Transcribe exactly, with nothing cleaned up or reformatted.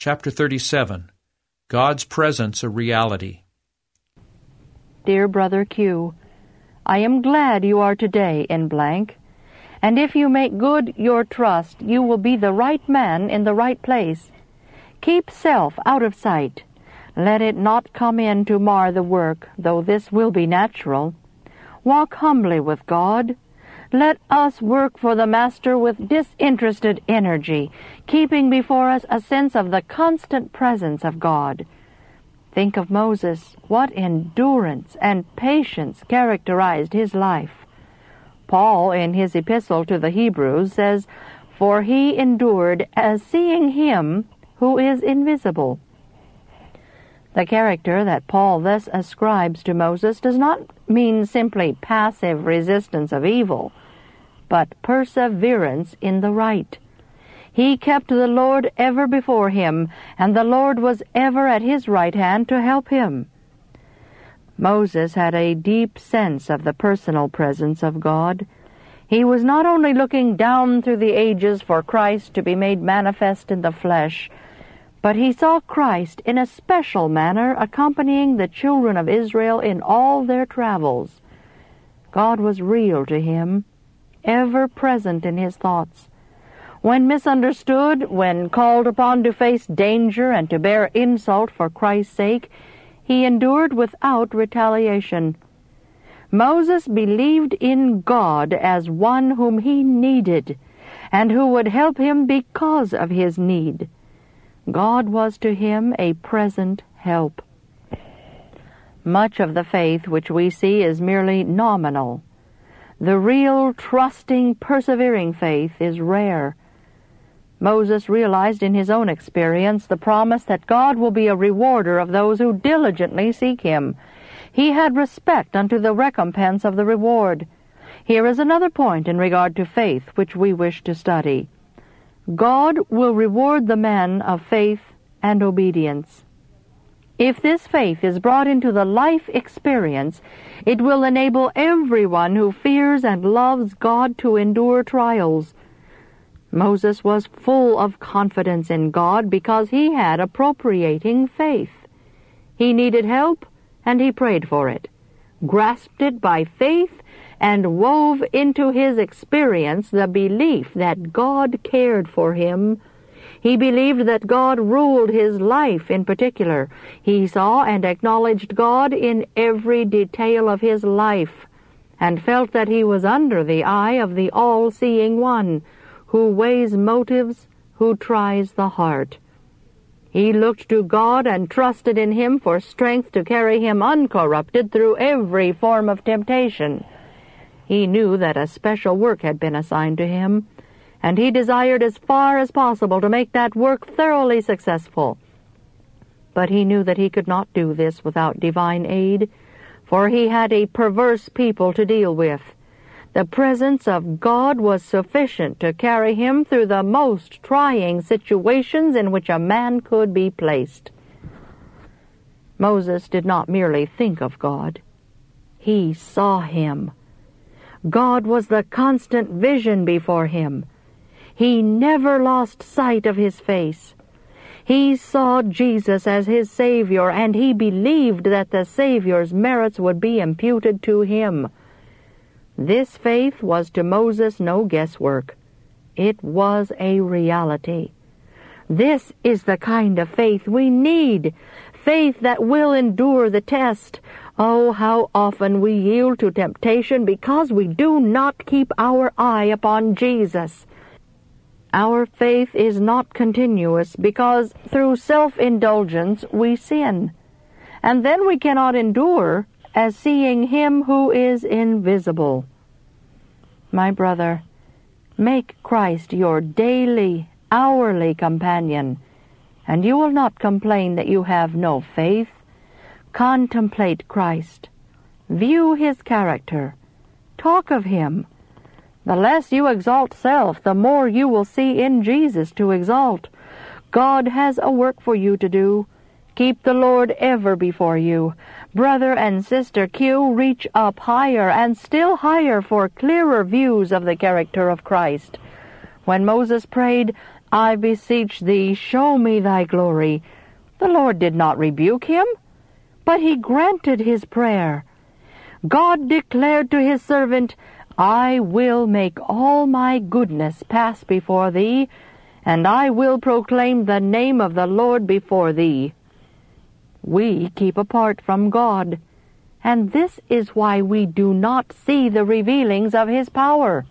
Chapter thirty-seven. God's Presence a Reality. Dear Brother Q, I am glad you are today in blank, and if you make good your trust, you will be the right man in the right place. Keep self out of sight. Let it not come in to mar the work, though this will be natural. Walk humbly with God. Let us work for the Master with disinterested energy, keeping before us a sense of the constant presence of God. Think of Moses. What endurance and patience characterized his life. Paul, in his epistle to the Hebrews, says, "For he endured as seeing him who is invisible." The character that Paul thus ascribes to Moses does not mean simply passive resistance of evil, but perseverance in the right. He kept the Lord ever before him, and the Lord was ever at his right hand to help him. Moses had a deep sense of the personal presence of God. He was not only looking down through the ages for Christ to be made manifest in the flesh, but he saw Christ in a special manner accompanying the children of Israel in all their travels. God was real to him, ever present in his thoughts. When misunderstood, when called upon to face danger and to bear insult for Christ's sake, he endured without retaliation. Moses believed in God as one whom he needed, and who would help him because of his need. God was to him a present help. Much of the faith which we see is merely nominal. The real, trusting, persevering faith is rare. Moses realized in his own experience the promise that God will be a rewarder of those who diligently seek him. He had respect unto the recompense of the reward. Here is another point in regard to faith which we wish to study. God will reward the man of faith and obedience. If this faith is brought into the life experience, it will enable everyone who fears and loves God to endure trials. Moses was full of confidence in God because he had appropriating faith. He needed help, and he prayed for it, grasped it by faith, and wove into his experience the belief that God cared for him. He believed that God ruled his life in particular. He saw and acknowledged God in every detail of his life, and felt that he was under the eye of the all-seeing One, who weighs motives, who tries the heart. He looked to God and trusted in him for strength to carry him uncorrupted through every form of temptation. He knew that a special work had been assigned to him, and he desired as far as possible to make that work thoroughly successful. But he knew that he could not do this without divine aid, for he had a perverse people to deal with. The presence of God was sufficient to carry him through the most trying situations in which a man could be placed. Moses did not merely think of God. He saw him. God was the constant vision before him. He never lost sight of his face. He saw Jesus as his Savior, and he believed that the Savior's merits would be imputed to him. This faith was to Moses no guesswork. It was a reality. This is the kind of faith we need, faith that will endure the test. Oh, how often we yield to temptation because we do not keep our eye upon Jesus. Our faith is not continuous because through self-indulgence we sin, and then we cannot endure as seeing him who is invisible. My brother, make Christ your daily, hourly companion, and you will not complain that you have no faith. Contemplate Christ. View his character. Talk of him. The less you exalt self, the more you will see in Jesus to exalt. God has a work for you to do. Keep the Lord ever before you. Brother and Sister Q, reach up higher and still higher for clearer views of the character of Christ. When Moses prayed, I beseech thee, show me thy glory. The Lord did not rebuke him, but he granted his prayer. God declared to his servant, I will make all my goodness pass before thee, and I will proclaim the name of the Lord before thee. We keep apart from God, and this is why we do not see the revealings of his power.